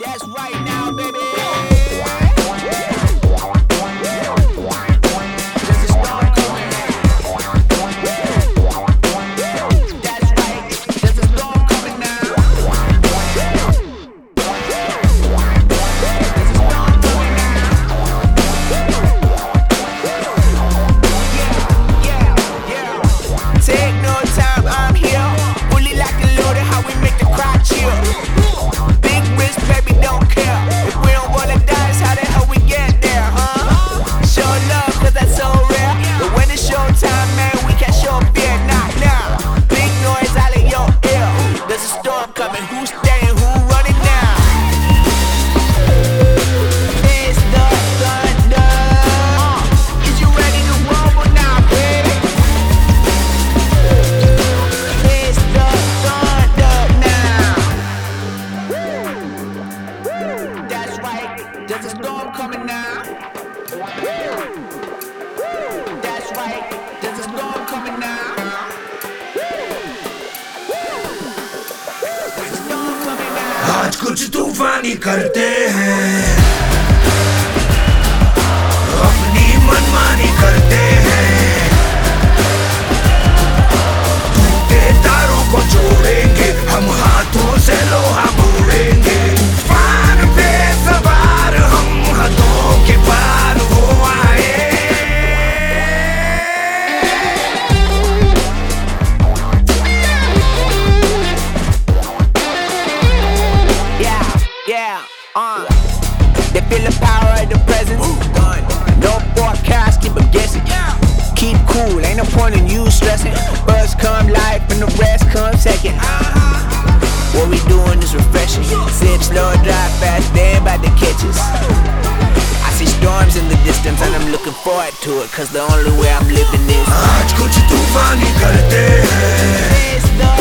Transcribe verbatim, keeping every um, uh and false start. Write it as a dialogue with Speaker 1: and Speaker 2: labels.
Speaker 1: That's right now, baby. There's a storm coming. That's right. There's a storm coming now. There's a storm coming now. Yeah, yeah, yeah. Take no time, I'm here. Fully locked and loaded, how we make the crowd chill. Big risk, baby, don't care. If we don't wanna die, it's how the hell we get there, huh? Show love, cause that's so rare. But when it's showtime, man, we can't show fear. Nah, nah. Big noise out of your ear. There's a storm coming, who's staying, who running now? It's the thunder. Is you ready to rumble now, baby? It's the thunder now. That's right, there's a storm coming now. That's right, there's a storm coming now. There's a storm coming now.
Speaker 2: आज कुछ तूफानी करते हैं, अपनी मनमानी करते हैं, टूटे तारों को जोड़ेंगे, हम हाथों से लोहा बोलेंगे। तूफान पे सवार हम हदों के पार हो आए।
Speaker 1: Yeah, yeah, uh. They feel the power of the presence. No forecast, keep them guessing. Keep cool, ain't no point in you stressing. First come life and the rest come second. What we doing is refreshing. Sip slow, drive fast, they ain't about to catch us. I see storms in the distance and I'm looking forward to it, cause the only way I'm living is
Speaker 2: आज कुछ तूफानी करते हैं,
Speaker 1: it's the